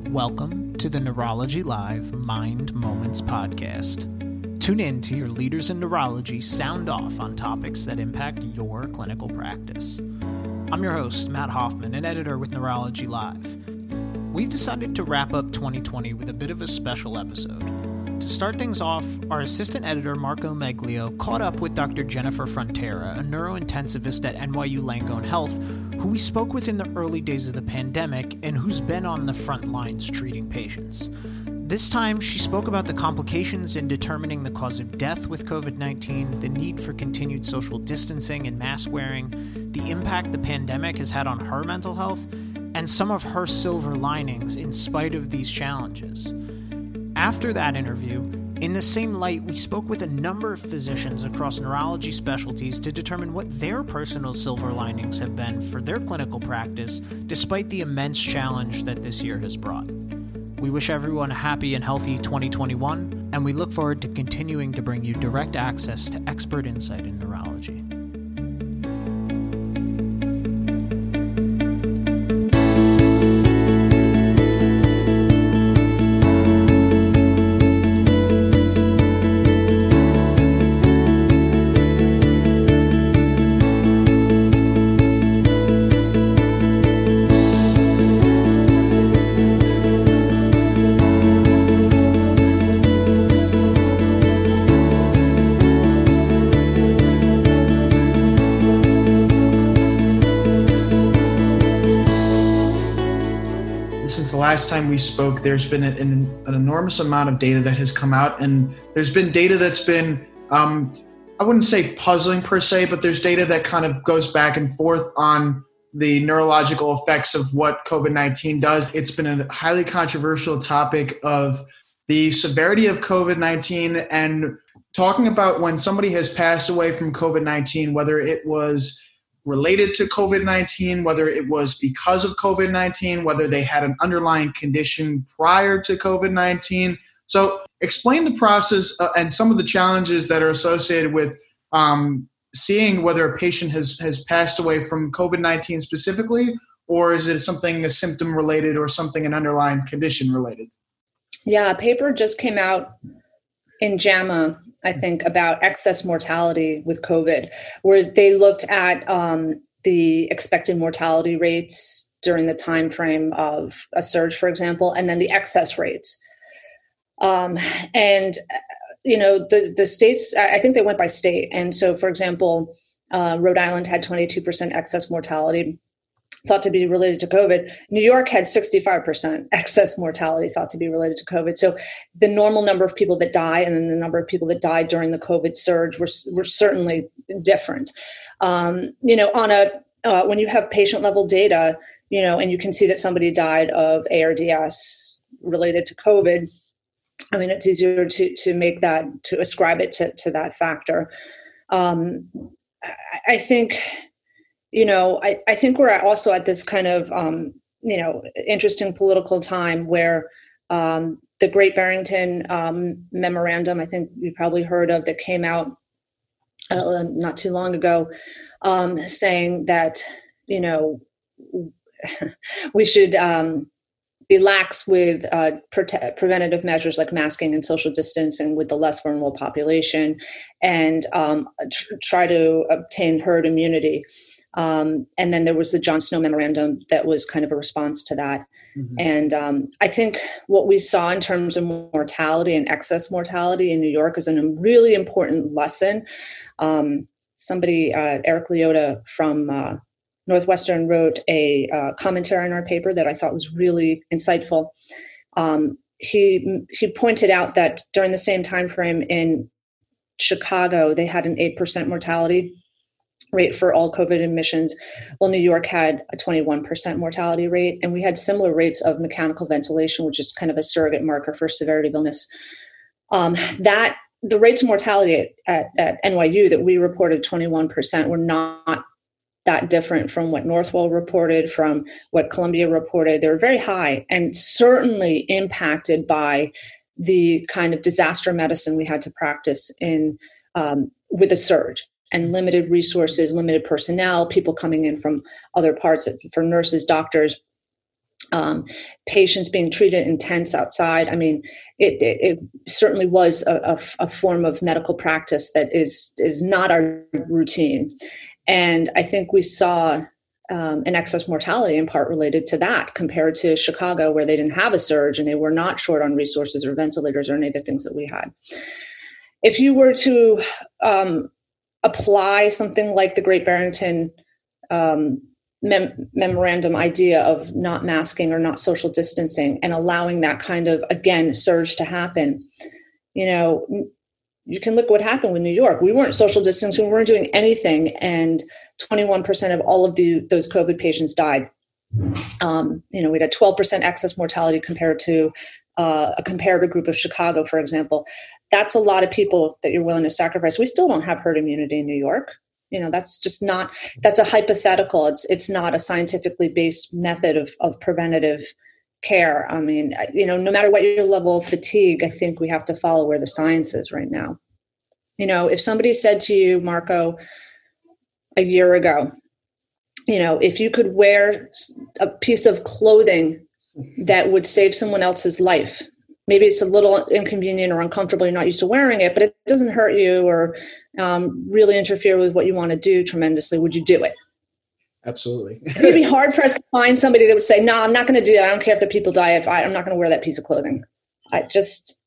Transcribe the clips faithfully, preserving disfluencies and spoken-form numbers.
Welcome to the Neurology Live Mind Moments podcast. Tune in to your leaders in neurology sound off on topics that impact your clinical practice. I'm your host, Matt Hoffman, an editor with Neurology Live. We've decided to wrap up twenty twenty with a bit of a special episode. To start things off, our assistant editor, Marco Meglio, caught up with Doctor Jennifer Frontera, a neurointensivist at N Y U Langone Health, who we spoke with in the early days of the pandemic and who's been on the front lines treating patients. This time, she spoke about the complications in determining the cause of death with covid nineteen, the need for continued social distancing and mask wearing, the impact the pandemic has had on her mental health, and some of her silver linings in spite of these challenges. After that interview, in the same light, we spoke with a number of physicians across neurology specialties to determine what their personal silver linings have been for their clinical practice, despite the immense challenge that this year has brought. We wish everyone a happy and healthy twenty twenty-one, and we look forward to continuing to bring you direct access to expert insight in neurology. Since the last time we spoke, there's been an, an enormous amount of data that has come out, and there's been data that's been, um, I wouldn't say puzzling per se, but there's data that kind of goes back and forth on the neurological effects of what covid nineteen does. It's been a highly controversial topic of the severity of covid nineteen and talking about when somebody has passed away from covid nineteen, whether it was related to covid nineteen, whether it was because of covid nineteen, whether they had an underlying condition prior to covid nineteen. So explain the process uh, and some of the challenges that are associated with um, seeing whether a patient has, has passed away from covid nineteen specifically, or is it something a symptom related or something an underlying condition related? Yeah, a paper just came out in JAMA, I think, about excess mortality with COVID, where they looked at um, the expected mortality rates during the time frame of a surge, for example, and then the excess rates. Um, and, you know, the, the states, I think they went by state. And so, for example, uh, Rhode Island had twenty-two percent excess mortality thought to be related to COVID. New York had sixty-five percent excess mortality thought to be related to COVID. So the normal number of people that die and then the number of people that died during the COVID surge were, were certainly different. Um, you know, on a, uh, when you have patient level data, you know, and you can see that somebody died of A R D S related to COVID, I mean, it's easier to, to make that, to ascribe it to, to that factor. Um, I, I think, You know, I, I think we're also at this kind of, um, you know, interesting political time where um, the Great Barrington um, Memorandum, I think you probably heard of, that came out uh, not too long ago, um, saying that, you know, we should um, be lax with uh, pre- preventative measures like masking and social distancing with the less vulnerable population and um, tr- try to obtain herd immunity. Um, and then there was the John Snow Memorandum that was kind of a response to that. Mm-hmm. And um, I think what we saw in terms of mortality and excess mortality in New York is a really important lesson. Um, somebody, uh, Eric Leota from uh, Northwestern, wrote a uh, commentary on our paper that I thought was really insightful. Um, he he pointed out that during the same time frame in Chicago, they had an eight percent mortality rate for all COVID admissions. Well, New York had a twenty-one percent mortality rate, and we had similar rates of mechanical ventilation, which is kind of a surrogate marker for severity of illness. Um, that the rates of mortality at, at, at N Y U that we reported, twenty-one percent, were not that different from what Northwell reported, from what Columbia reported. They were very high and certainly impacted by the kind of disaster medicine we had to practice in um, with a surge. And limited resources, limited personnel, people coming in from other parts for nurses, doctors. um, patients being treated in tents outside. I mean, it, it, it certainly was a, a, a form of medical practice that is is not our routine. And I think we saw um, an excess mortality in part related to that compared to Chicago, where they didn't have a surge and they were not short on resources or ventilators or any of the things that we had. If you were to um, apply something like the Great Barrington um, mem- memorandum idea of not masking or not social distancing and allowing that kind of, again, surge to happen, you know, you can look at what happened with New York. We weren't social distancing, we weren't doing anything, and twenty-one percent of all of the those COVID patients died. Um, you know, we had twelve percent excess mortality compared to uh, a comparator group of Chicago, for example. That's a lot of people that you're willing to sacrifice. We still don't have herd immunity in New York. You know, that's just not, that's a hypothetical. It's it's not a scientifically based method of, of preventative care. I mean, you know, no matter what your level of fatigue, I think we have to follow where the science is right now. You know, if somebody said to you, Marco, a year ago, you know, if you could wear a piece of clothing that would save someone else's life, maybe it's a little inconvenient or uncomfortable, you're not used to wearing it, but it doesn't hurt you or um, really interfere with what you want to do tremendously, would you do it? Absolutely. You'd be hard pressed to find somebody that would say, no, I'm not going to do that. I don't care if the people die. If I, I'm not going to wear that piece of clothing. I just,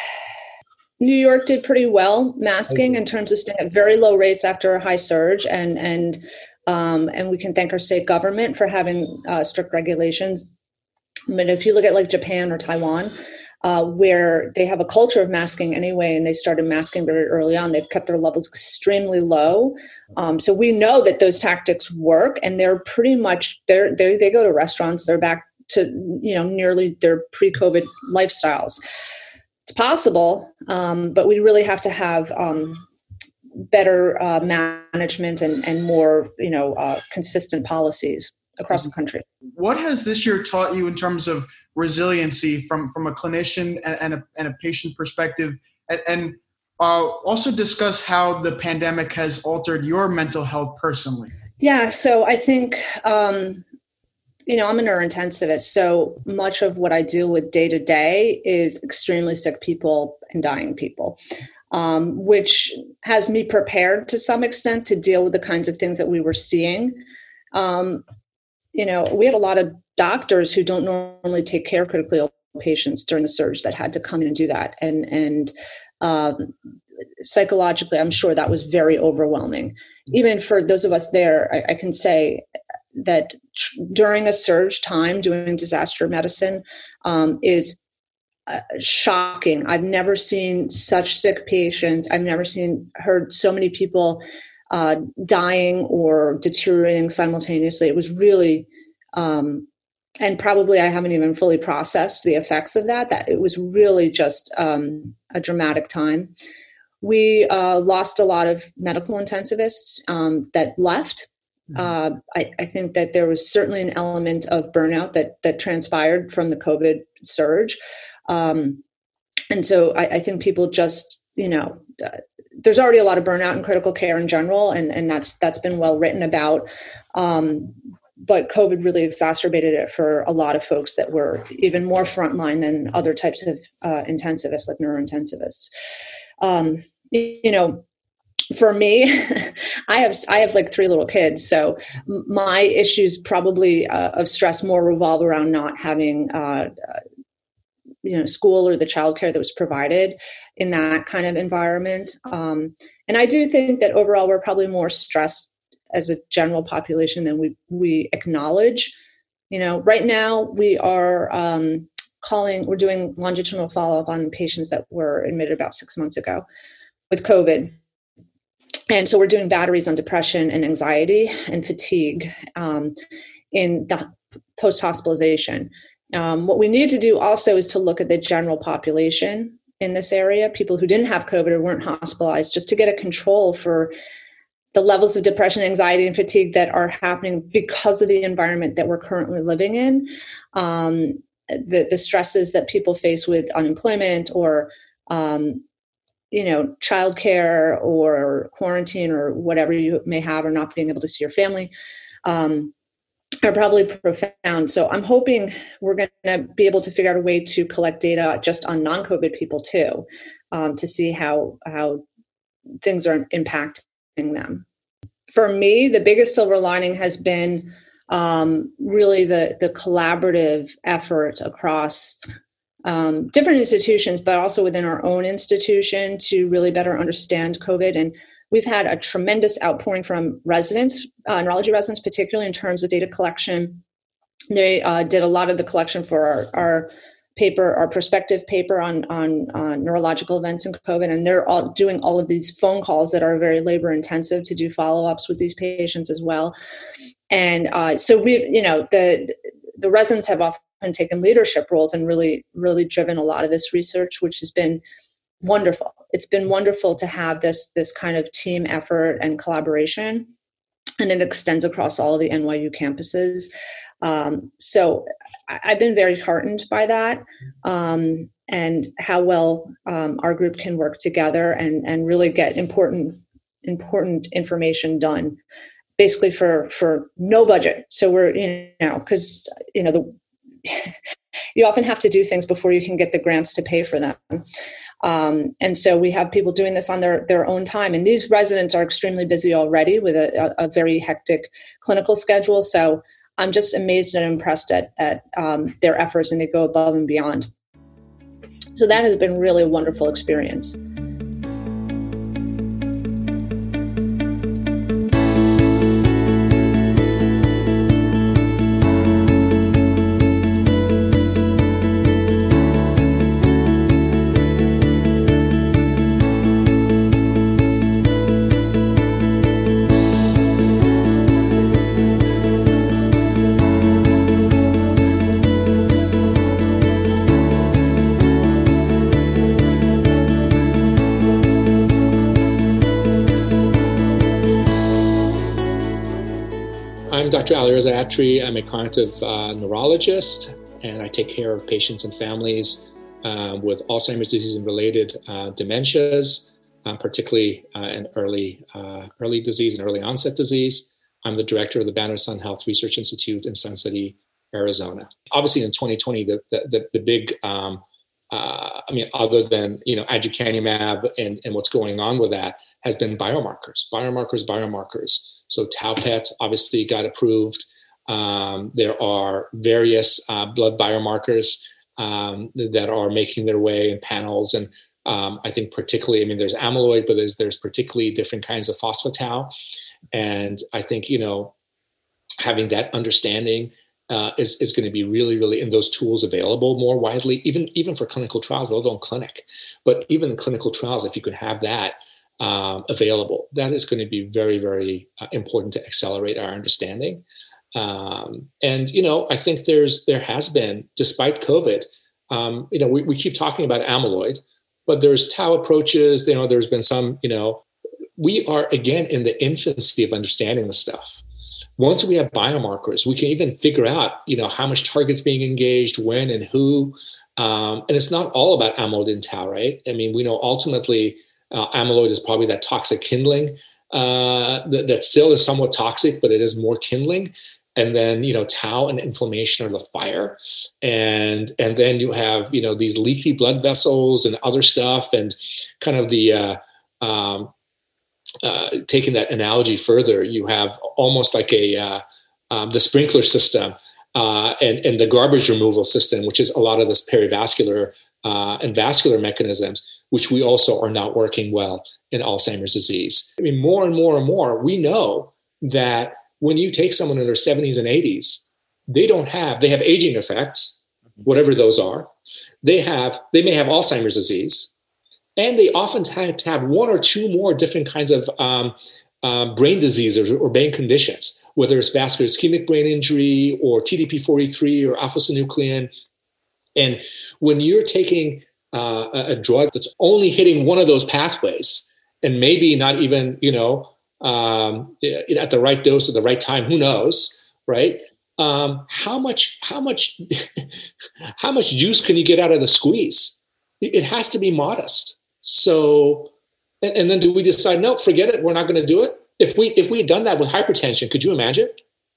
New York did pretty well masking in terms of staying at very low rates after a high surge. And, and, um, and we can thank our state government for having uh, strict regulations. I mean, if you look at like Japan or Taiwan, Uh, where they have a culture of masking anyway, and they started masking very early on. They've kept their levels extremely low. Um, so we know that those tactics work, and they're pretty much, they're, they're, they go to restaurants, they're back to, you know, nearly their pre-COVID lifestyles. It's possible, um, but we really have to have um, better uh, management and, and more, you know, uh, consistent policies across the country. What has this year taught you in terms of resiliency from, from a clinician and, and, a, and a patient perspective? And, and uh, also discuss how the pandemic has altered your mental health personally. Yeah, so I think, um, you know, I'm a neurointensivist, so much of what I deal with day to day is extremely sick people and dying people, um, which has me prepared to some extent to deal with the kinds of things that we were seeing. Um, You know, we had a lot of doctors who don't normally take care of critically ill patients during the surge that had to come in and do that. And, and um, psychologically, I'm sure that was very overwhelming. Even for those of us there, I, I can say that tr- during a surge time, doing disaster medicine um, is uh, shocking. I've never seen such sick patients. I've never seen, heard so many people Uh, dying or deteriorating simultaneously. It was really, um, and probably I haven't even fully processed the effects of that, that it was really just um, a dramatic time. We uh, lost a lot of medical intensivists um, that left. Mm-hmm. Uh, I, I think that there was certainly an element of burnout that that transpired from the COVID surge. Um, and so I, I think people just, you know, uh, there's already a lot of burnout in critical care in general, and, and that's that's been well written about. Um, but COVID really exacerbated it for a lot of folks that were even more frontline than other types of uh, intensivists, like neurointensivists. Um, you know, for me, I have I have like three little kids, so my issues probably uh, of stress more revolve around not having uh, you know, school or the childcare that was provided in that kind of environment. Um, and I do think that overall we're probably more stressed as a general population than we, we acknowledge. You know, right now we are um, calling, we're doing longitudinal follow-up on patients that were admitted about six months ago with COVID. And so we're doing batteries on depression and anxiety and fatigue um, in the post-hospitalization. Um, what we need to do also is to look at the general population in this area, people who didn't have COVID or weren't hospitalized, just to get a control for the levels of depression, anxiety, and fatigue that are happening because of the environment that we're currently living in, um, the, the stresses that people face with unemployment or, um, you know, childcare or quarantine or whatever you may have, or not being able to see your family. Um, are probably profound. So I'm hoping we're going to be able to figure out a way to collect data just on non-COVID people too, um, to see how how things are impacting them. For me, the biggest silver lining has been um, really the the collaborative effort across um, different institutions, but also within our own institution to really better understand COVID. And we've had a tremendous outpouring from residents, uh, neurology residents, particularly in terms of data collection. They uh, did a lot of the collection for our, our paper, our prospective paper on, on on neurological events in COVID, and they're all doing all of these phone calls that are very labor intensive to do follow-ups with these patients as well. And uh, so we, you know, the the residents have often taken leadership roles and really, really driven a lot of this research, which has been wonderful. It's been wonderful to have this this kind of team effort and collaboration, and it extends across all of the N Y U campuses. Um, so I've been very heartened by that, um, and how well um, our group can work together and and really get important important information done, basically for for no budget. So we're, you know, because you know the you often have to do things before you can get the grants to pay for them. Um, and so we have people doing this on their, their own time. And these residents are extremely busy already with a, a, a very hectic clinical schedule. So I'm just amazed and impressed at, at um, their efforts, and they go above and beyond. So that has been really a wonderful experience. I'm Doctor Alireza Atri. I'm a cognitive uh, neurologist, and I take care of patients and families uh, with Alzheimer's disease and related uh, dementias, um, particularly uh, in early uh, early disease and early onset disease. I'm the director of the Banner Sun Health Research Institute in Sun City, Arizona. Obviously, in twenty twenty, the the, the big, um, uh, I mean, other than you know aducanumab and, and what's going on with that, has been biomarkers, biomarkers, biomarkers. So tau P E T obviously got approved. Um, there are various uh, blood biomarkers um, that are making their way in panels. And um, I think particularly, I mean, there's amyloid, but there's, there's particularly different kinds of phospho-tau. And I think, you know, having that understanding uh, is, is going to be really, really, and those tools available more widely, even, even for clinical trials, let alone clinic. But even in clinical trials, if you could have that, Um, available, that is going to be very, very uh, important to accelerate our understanding. Um, and, you know, I think there's, there has been, despite COVID, um, you know, we, we keep talking about amyloid, but there's tau approaches, you know, there's been some, you know, we are again in the infancy of understanding the stuff. Once we have biomarkers, we can even figure out, you know, how much target's being engaged, when and who. Um, and it's not all about amyloid and tau, right? I mean, we know ultimately, Uh, amyloid is probably that toxic kindling uh, that, that still is somewhat toxic, but it is more kindling. And then, you know, tau and inflammation are the fire. And, and then you have, you know, these leaky blood vessels and other stuff, and kind of the, uh, um, uh, taking that analogy further, you have almost like a, uh, um, the sprinkler system uh, and, and the garbage removal system, which is a lot of this perivascular uh, and vascular mechanisms, which we also are not working well in Alzheimer's disease. I mean, more and more and more, we know that when you take someone in their seventies and eighties, they don't have, they have aging effects, whatever those are. They have, they may have Alzheimer's disease, and they often have to have one or two more different kinds of um, uh, brain diseases or brain conditions, whether it's vascular ischemic brain injury or T D P forty-three or alpha-synuclein. And when you're taking Uh, a, a drug that's only hitting one of those pathways, and maybe not even, you know, um, at the right dose at the right time, who knows, right? Um, how much, how much, how much juice can you get out of the squeeze? It has to be modest. So, and, and then do we decide, no, forget it, we're not going to do it? If we, if we had done that with hypertension, could you imagine?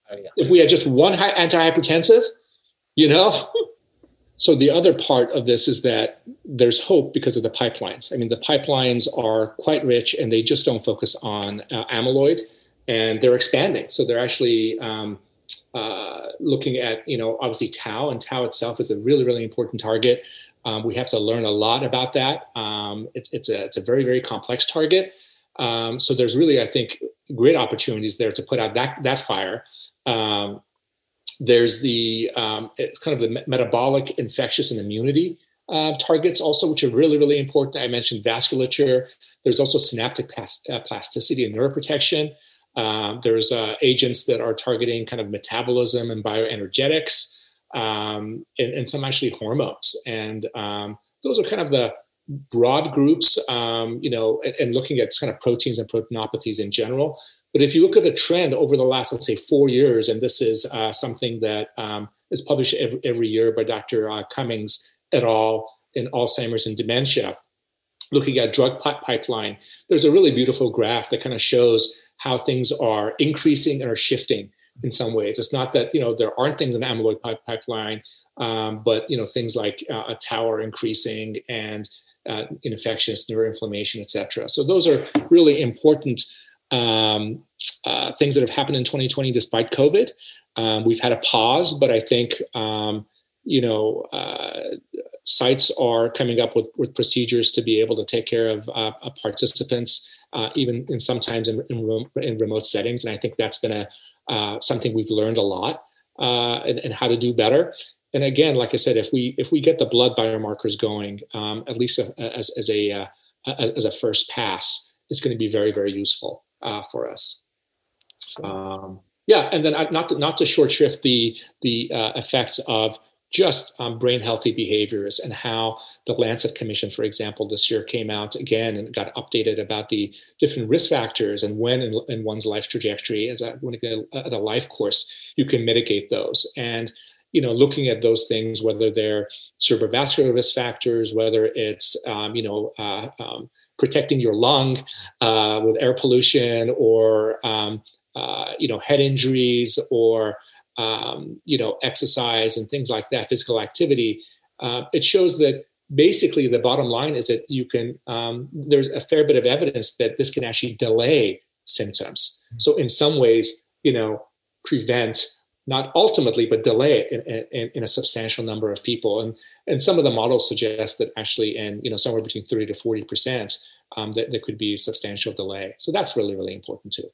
if we had just one antihypertensive, you know? So the other part of this is that there's hope because of the pipelines. I mean, the pipelines are quite rich and they just don't focus on uh, amyloid, and they're expanding. So they're actually um, uh, looking at, you know, obviously tau, and tau itself is a really, really important target. Um, we have to learn a lot about that. Um, it's, it's, a, it's a very, very complex target. Um, so there's really, I think, great opportunities there to put out that, that fire. Um, There's the um, kind of the metabolic, infectious, and immunity uh, targets also, which are really, really important. I mentioned vasculature. There's also synaptic plas- uh, plasticity and neuroprotection. Um, there's uh, agents that are targeting kind of metabolism and bioenergetics, um, and, and some actually hormones. And um, those are kind of the broad groups, um, you know, and, and looking at kind of proteins and proteinopathies in general. But if you look at the trend over the last, let's say, four years, and this is uh, something that um, is published every, every year by Doctor Uh, Cummings et al. In Alzheimer's and dementia, looking at drug pipeline, there's a really beautiful graph that kind of shows how things are increasing and are shifting in some ways. It's not that, you know, there aren't things in the amyloid pipeline, um, but, you know, things like uh, a tau are increasing and uh, infections, neuroinflammation, et cetera. So those are really important Um, uh, things that have happened in twenty twenty despite COVID. Um, we've had a pause, but I think, um, you know, uh, sites are coming up with, with procedures to be able to take care of uh, participants, uh, even in sometimes in, in, remote, in remote settings. And I think that's been a uh, something we've learned a lot uh, and, and how to do better. And again, like I said, if we if we get the blood biomarkers going, um, at least a, as, as a uh, as, as a first pass, it's going to be very, very useful. Uh, for us, um, yeah, and then not to, not to short shrift the the uh, effects of just um, brain healthy behaviors, and how the Lancet Commission, for example, this year came out again and got updated about the different risk factors and when in, in one's life trajectory, as a, when you get at a life course, you can mitigate those. And you know, looking at those things, whether they're cerebrovascular risk factors, whether it's um, you know. Uh, um, protecting your lung uh, with air pollution, or um, uh, you know, head injuries, or um, you know, exercise and things like that, physical activity. Uh, it shows that basically the bottom line is that you can. Um, there's a fair bit of evidence that this can actually delay symptoms. So in some ways, you know, prevent. Not ultimately, but delay it in, in, in a substantial number of people. And and some of the models suggest that actually in, you know, somewhere between thirty to forty percent, um, that there could be a substantial delay. So that's really, really important too.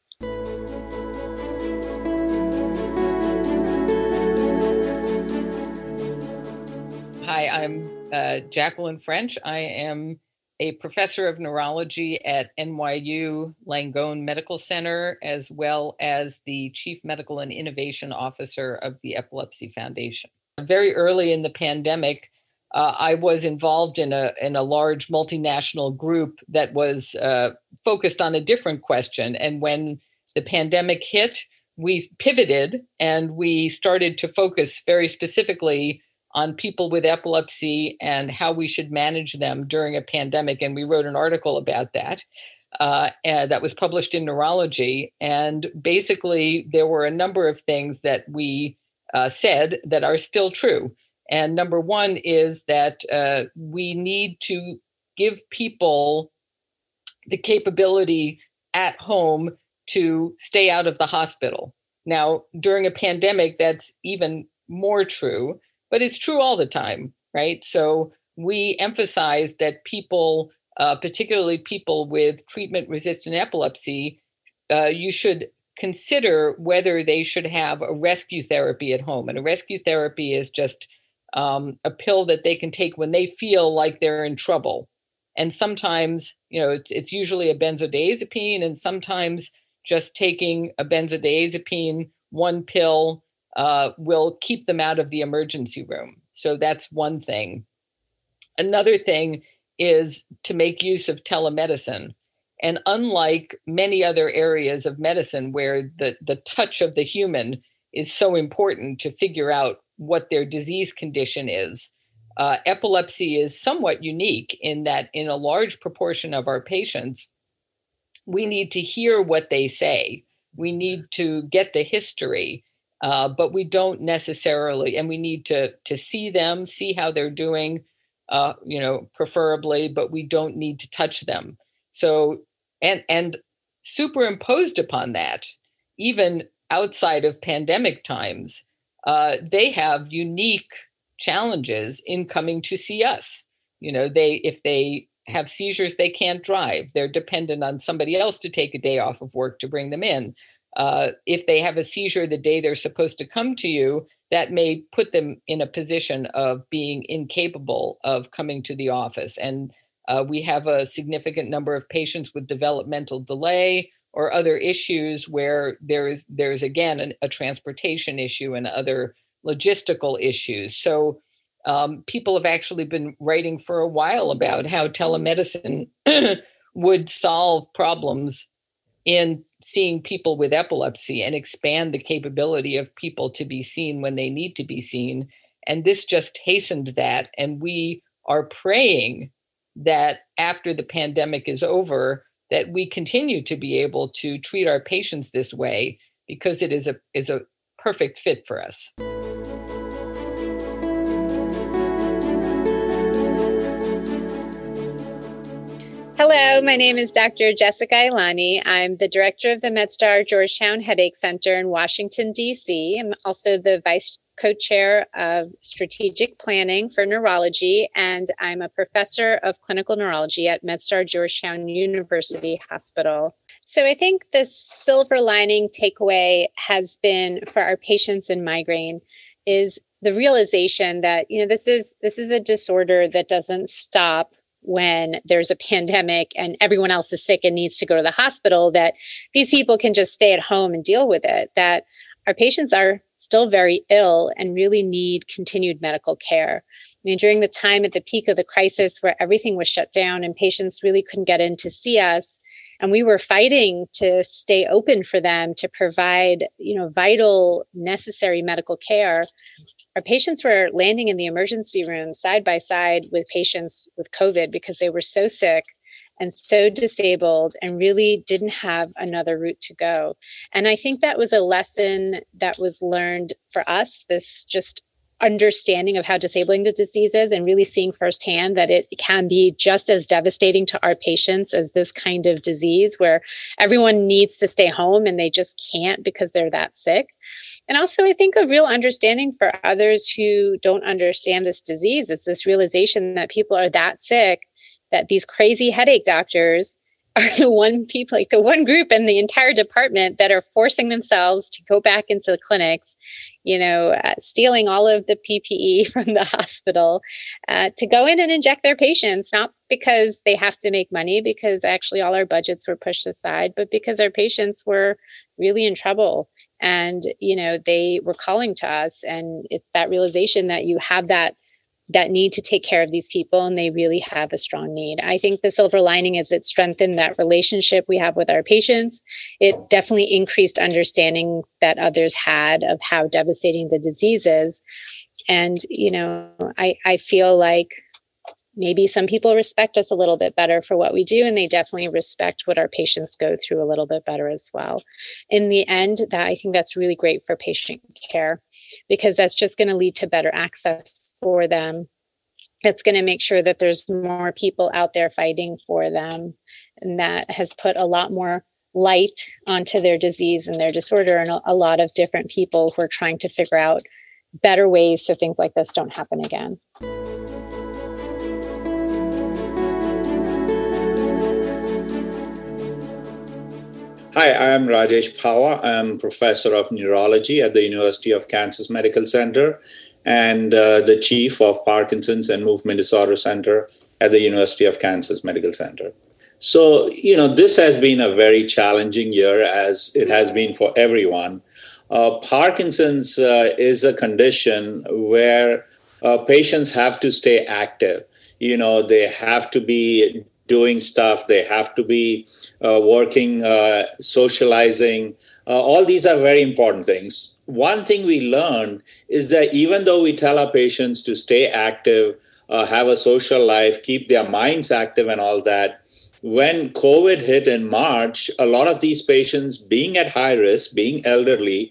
Hi, I'm uh, Jacqueline French. I am a professor of neurology at N Y U Langone Medical Center, as well as the Chief Medical and Innovation Officer of the Epilepsy Foundation. Very early in the pandemic, uh, I was involved in a in a large multinational group that was uh, focused on a different question. And when the pandemic hit, we pivoted and we started to focus very specifically on people with epilepsy and how we should manage them during a pandemic. And we wrote an article about that uh, and that was published in Neurology. And basically, there were a number of things that we uh, said that are still true. And number one is that uh, we need to give people the capability at home to stay out of the hospital. Now, during a pandemic, that's even more true. But it's true all the time, right? So we emphasize that people, uh, particularly people with treatment-resistant epilepsy, uh, you should consider whether they should have a rescue therapy at home. And a rescue therapy is just um, a pill that they can take when they feel like they're in trouble. And sometimes, you know, it's, it's usually a benzodiazepine, and sometimes just taking a benzodiazepine, one pill, Uh, will keep them out of the emergency room. So that's one thing. Another thing is to make use of telemedicine. And unlike many other areas of medicine where the, the touch of the human is so important to figure out what their disease condition is, uh, epilepsy is somewhat unique in that in a large proportion of our patients, we need to hear what they say. We need to get the history. Uh, but we don't necessarily, and we need to to see them, see how they're doing, uh, you know, preferably, but we don't need to touch them. So, and and superimposed upon that, even outside of pandemic times, uh, they have unique challenges in coming to see us. You know, they if they have seizures, they can't drive. They're dependent on somebody else to take a day off of work to bring them in. Uh, if they have a seizure the day they're supposed to come to you, that may put them in a position of being incapable of coming to the office. And uh, we have a significant number of patients with developmental delay or other issues where there is, there's again, an, a transportation issue and other logistical issues. So um, people have actually been writing for a while about how telemedicine would solve problems in seeing people with epilepsy and expand the capability of people to be seen when they need to be seen. And this just hastened that. And we are praying that after the pandemic is over, that we continue to be able to treat our patients this way, because it is a is a perfect fit for us. Hello, my name is Doctor Jessica Ilani. I'm the director of the MedStar Georgetown Headache Center in Washington, D C. I'm also the vice co-chair of strategic planning for neurology, and I'm a professor of clinical neurology at MedStar Georgetown University Hospital. So I think the silver lining takeaway has been for our patients in migraine is the realization that, you know, this is this is a disorder that doesn't stop when there's a pandemic and everyone else is sick and needs to go to the hospital, that these people can just stay at home and deal with it, that our patients are still very ill and really need continued medical care. I mean, during the time at the peak of the crisis where everything was shut down and patients really couldn't get in to see us, and we were fighting to stay open for them to provide, you know, vital, necessary medical care, our patients were landing in the emergency room side by side with patients with COVID because they were so sick and so disabled and really didn't have another route to go. And I think that was a lesson that was learned for us, this just understanding of how disabling the disease is and really seeing firsthand that it can be just as devastating to our patients as this kind of disease where everyone needs to stay home and they just can't because they're that sick. And also, I think a real understanding for others who don't understand this disease is this realization that people are that sick that these crazy headache doctors are the one people, like the one group in the entire department that are forcing themselves to go back into the clinics, you know, uh, stealing all of the P P E from the hospital uh, to go in and inject their patients, not because they have to make money, because actually all our budgets were pushed aside, but because our patients were really in trouble. And, you know, they were calling to us, and it's that realization that you have that that need to take care of these people, and they really have a strong need. I think the silver lining is it strengthened that relationship we have with our patients. It definitely increased understanding that others had of how devastating the disease is. And, you know, I, I feel like maybe some people respect us a little bit better for what we do, and they definitely respect what our patients go through a little bit better as well. In the end, that I think that's really great for patient care, because that's just going to lead to better access for them. It's going to make sure that there's more people out there fighting for them, and that has put a lot more light onto their disease and their disorder, and a, a lot of different people who are trying to figure out better ways so things like this don't happen again. Hi, I'm Rajesh Pava. I'm professor of neurology at the University of Kansas Medical Center and uh, the chief of Parkinson's and Movement Disorder Center at the University of Kansas Medical Center. So, you know, this has been a very challenging year, as it has been for everyone. Uh, Parkinson's uh, is a condition where uh, patients have to stay active. You know, they have to be doing stuff, they have to be uh, working, uh, socializing. Uh, all these are very important things. One thing we learned is that even though we tell our patients to stay active, uh, have a social life, keep their minds active and all that, when COVID hit in March, a lot of these patients, being at high risk, being elderly,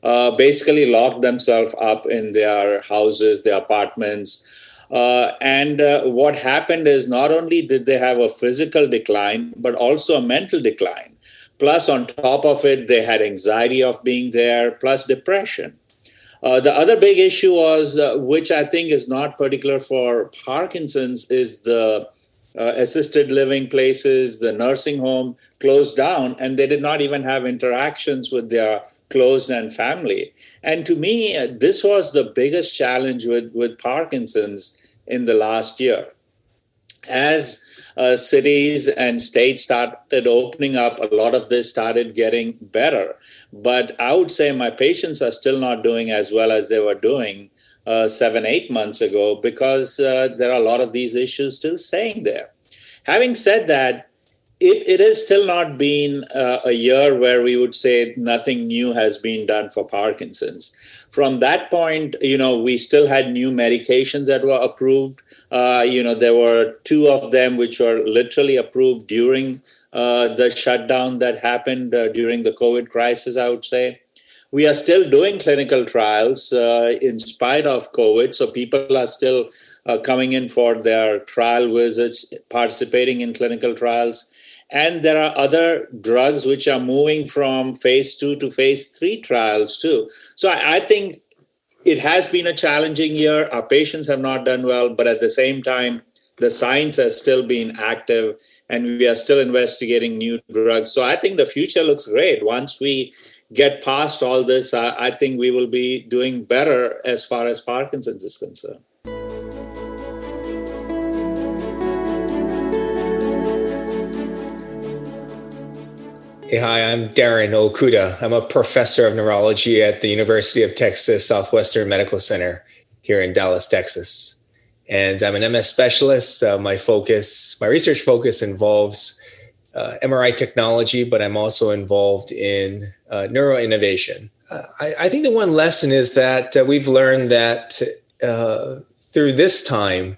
uh, basically locked themselves up in their houses, their apartments. Uh, and uh, what happened is not only did they have a physical decline, but also a mental decline. Plus, on top of it, they had anxiety of being there, plus depression. Uh, the other big issue was, uh, which I think is not particular for Parkinson's, is the uh, assisted living places, the nursing home closed down, and they did not even have interactions with their close-knit family. And to me, uh, this was the biggest challenge with, with Parkinson's in the last year. As uh, cities and states started opening up, a lot of this started getting better. But I would say my patients are still not doing as well as they were doing uh, seven, eight months ago, because uh, there are a lot of these issues still staying there. Having said that, it, it has still not been uh, a year where we would say nothing new has been done for Parkinson's. From that point, you know, we still had new medications that were approved. Uh, you know, there were two of them which were literally approved during uh, the shutdown that happened uh, during the COVID crisis, I would say. We are still doing clinical trials uh, in spite of COVID. So people are still uh, coming in for their trial visits, participating in clinical trials. And there are other drugs which are moving from phase two to phase three trials too. So I, I think it has been a challenging year. Our patients have not done well, but at the same time, the science has still been active and we are still investigating new drugs. So I think the future looks great. Once we get past all this, I, I think we will be doing better as far as Parkinson's is concerned. Hey, hi, I'm Darren Okuda. I'm a professor of neurology at the University of Texas Southwestern Medical Center here in Dallas, Texas. And I'm an M S specialist. Uh, my focus, my research focus involves uh, M R I technology, but I'm also involved in uh, neuroinnovation. Uh, I, I think the one lesson is that uh, we've learned that uh, through this time,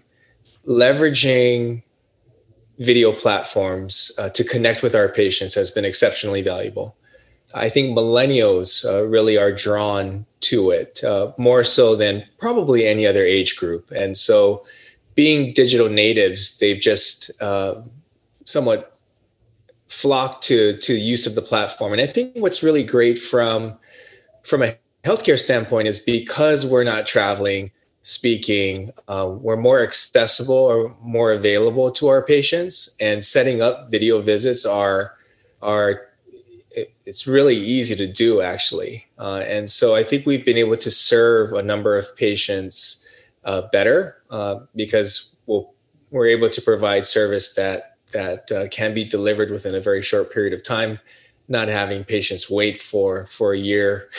leveraging video platforms uh, to connect with our patients has been exceptionally valuable. I think millennials uh, really are drawn to it, uh, more so than probably any other age group. And so being digital natives, they've just uh, somewhat flocked to, to use of the platform. And I think what's really great from, from a healthcare standpoint is because we're not traveling, speaking, uh, we're more accessible or more available to our patients, and setting up video visits are, are it, it's really easy to do, actually. Uh, and so I think we've been able to serve a number of patients uh, better uh, because we'll, we're able to provide service that, that uh, can be delivered within a very short period of time, not having patients wait for, for a year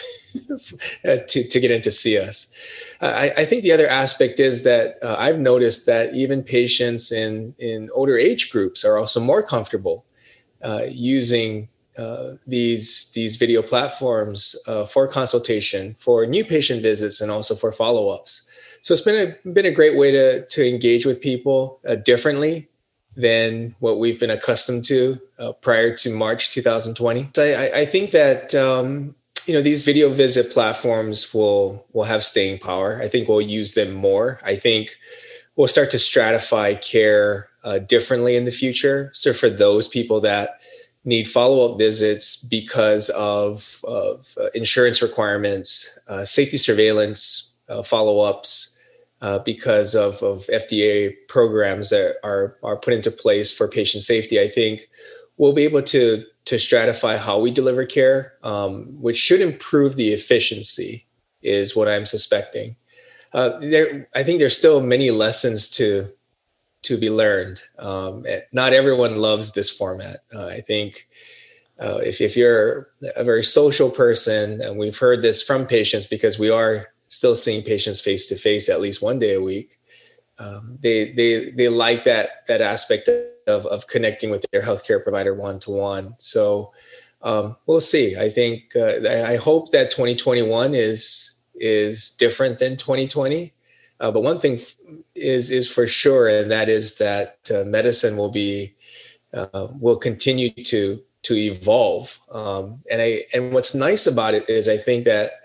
to, to get in to see us. I, I think the other aspect is that uh, I've noticed that even patients in, in older age groups are also more comfortable uh, using uh, these, these video platforms uh, for consultation, for new patient visits, and also for follow-ups. So it's been a, been a great way to, to engage with people uh, differently than what we've been accustomed to uh, prior to March two thousand twenty. So I, I think that um, you know, these video visit platforms will will have staying power. I think we'll use them more. I think we'll start to stratify care uh, differently in the future. So for those people that need follow-up visits because of, of uh, insurance requirements, uh, safety surveillance uh, follow-ups, Uh, because of, of F D A programs that are, are put into place for patient safety, I think we'll be able to, to stratify how we deliver care, um, which should improve the efficiency, is what I'm suspecting. Uh, there, I think there's still many lessons to, to be learned. Um, not everyone loves this format. Uh, I think uh, if, if you're a very social person, and we've heard this from patients because we are still seeing patients face to face at least one day a week. Um, they they they like that that aspect of of connecting with their healthcare provider one to one. So um, we'll see. I think uh, I hope that twenty twenty-one is is different than twenty twenty. Uh, but one thing is is for sure, and that is that uh, medicine will be uh, will continue to to evolve. Um, and I and what's nice about it is I think that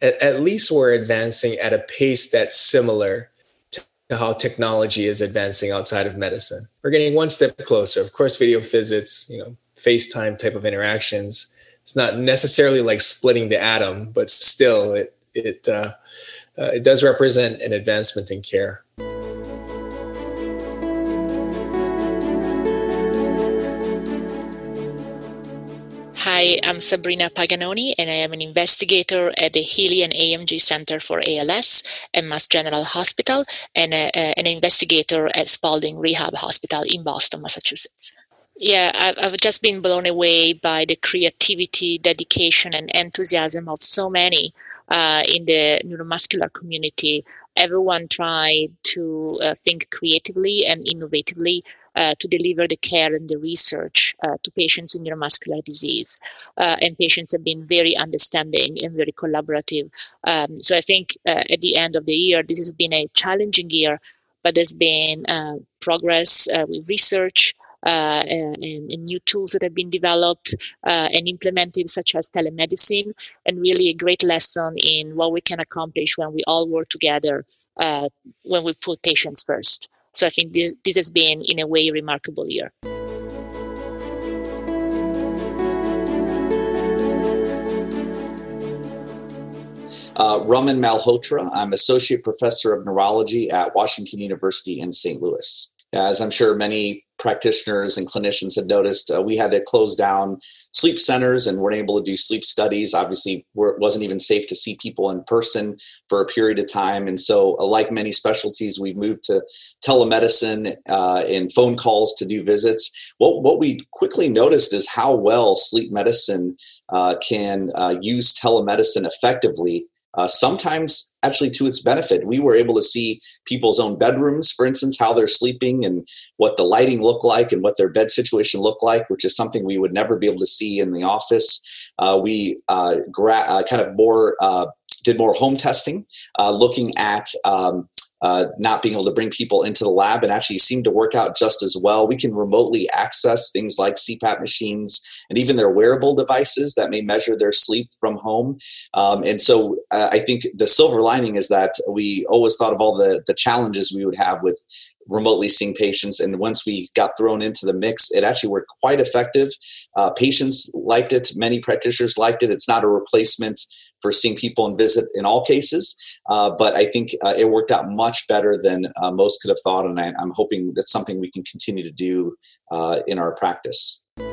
at, at least we're advancing at a pace that's similar to how technology is advancing outside of medicine. We're getting one step closer. Of course, video visits, you know, FaceTime type of interactions. It's not necessarily like splitting the atom, but still, it it uh, uh, it does represent an advancement in care. Hi, I'm Sabrina Paganoni, and I am an investigator at the Healy and A M G Center for A L S at Mass General Hospital, and a, a, an investigator at Spalding Rehab Hospital in Boston, Massachusetts. Yeah, I've, I've just been blown away by the creativity, dedication, and enthusiasm of so many uh, in the neuromuscular community. Everyone tried to uh, think creatively and innovatively Uh, to deliver the care and the research uh, to patients with neuromuscular disease. Uh, and patients have been very understanding and very collaborative. Um, so I think uh, at the end of the year, this has been a challenging year, but there's been uh, progress uh, with research uh, and, and new tools that have been developed uh, and implemented, such as telemedicine, and really a great lesson in what we can accomplish when we all work together, uh, when we put patients first. So I think this, this has been, in a way, a remarkable year. Uh, Raman Malhotra. I'm Associate Professor of Neurology at Washington University in Saint Louis. As I'm sure many practitioners and clinicians have noticed, uh, we had to close down sleep centers and weren't able to do sleep studies. Obviously, it wasn't even safe to see people in person for a period of time. And so, uh, like many specialties, we moved to telemedicine uh, and phone calls to do visits. What, what we quickly noticed is how well sleep medicine uh, can uh, use telemedicine effectively. Uh, sometimes actually to its benefit. We were able to see people's own bedrooms, for instance, how they're sleeping and what the lighting looked like and what their bed situation looked like, which is something we would never be able to see in the office. Uh, we uh, gra- uh, kind of more uh, did more home testing, uh, looking at um, Uh, not being able to bring people into the lab, and actually seemed to work out just as well. We can remotely access things like C PAP machines and even their wearable devices that may measure their sleep from home. Um, and so uh, I think the silver lining is that we always thought of all the, the challenges we would have with remotely seeing patients. And once we got thrown into the mix, it actually worked quite effective. Uh, patients liked it. Many practitioners liked it. It's not a replacement for seeing people in visit in all cases. Uh, but I think uh, it worked out much better than uh, most could have thought. And I, I'm hoping that's something we can continue to do uh, in our practice.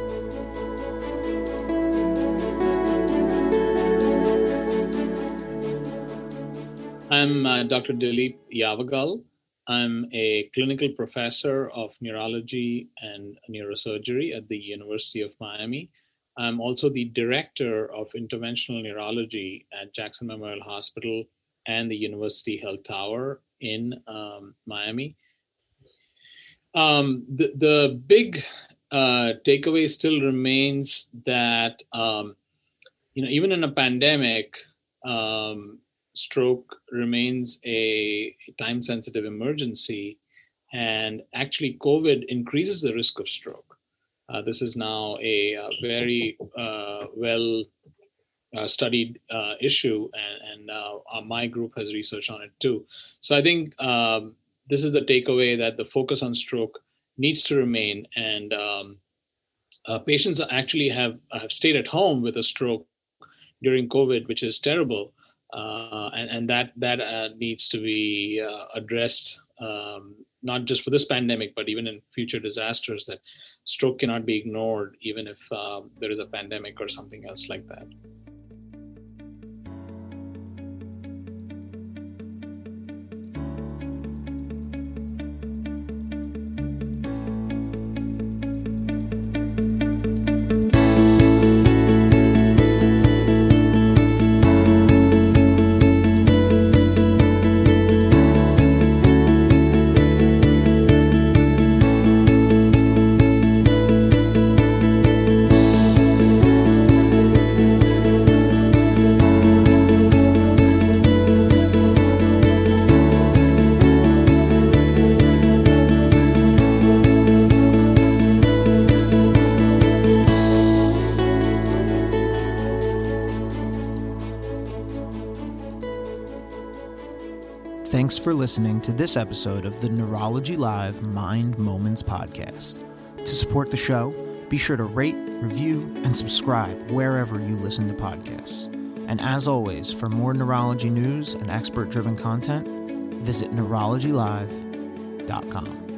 I'm uh, Doctor Dilip Yavagal. I'm a clinical professor of neurology and neurosurgery at the University of Miami. I'm also the director of interventional neurology at Jackson Memorial Hospital and the University Health Tower in um, Miami. Um, the, the big uh, takeaway still remains that, um, you know, even in a pandemic, um, stroke remains a time-sensitive emergency, and actually COVID increases the risk of stroke. Uh, this is now a, a very uh, well uh, studied uh, issue, and, and uh, my group has research on it too. So I think um, this is the takeaway, that the focus on stroke needs to remain, and um, uh, patients actually have, have stayed at home with a stroke during COVID, which is terrible. Uh, and, and that that uh, needs to be uh, addressed, um, not just for this pandemic, but even in future disasters, that stroke cannot be ignored, even if um, there is a pandemic or something else like that. Thanks for listening to this episode of the Neurology Live Mind Moments podcast. To support the show, be sure to rate, review, and subscribe wherever you listen to podcasts. And as always, for more neurology news and expert-driven content, visit neurology live dot com.